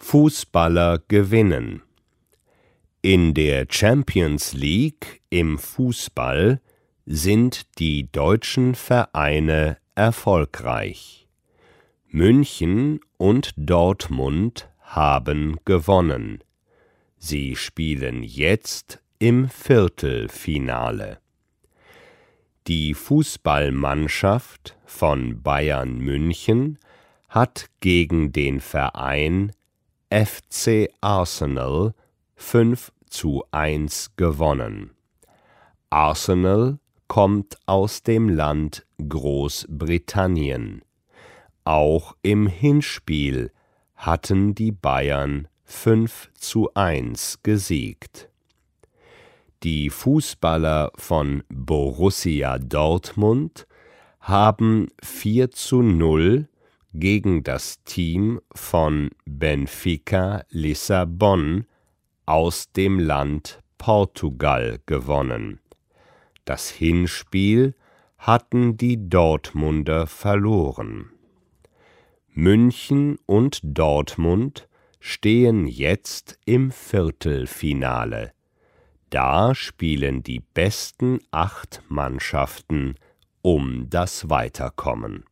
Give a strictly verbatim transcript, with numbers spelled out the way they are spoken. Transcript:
Fußballer gewinnen. In der Champions League im Fußball sind die deutschen Vereine erfolgreich. München und Dortmund haben gewonnen. Sie spielen jetzt im Viertelfinale. Die Fußballmannschaft von Bayern München hat gegen den Verein F C Arsenal fünf zu eins gewonnen. Arsenal kommt aus dem Land Großbritannien. Auch im Hinspiel hatten die Bayern fünf zu eins gesiegt. Die Fußballer von Borussia Dortmund haben vier zu null gegen das Team von Benfica Lissabon aus dem Land Portugal gewonnen. Das Hinspiel hatten die Dortmunder verloren. München und Dortmund stehen jetzt im Viertelfinale. Da spielen die besten acht Mannschaften um das Weiterkommen.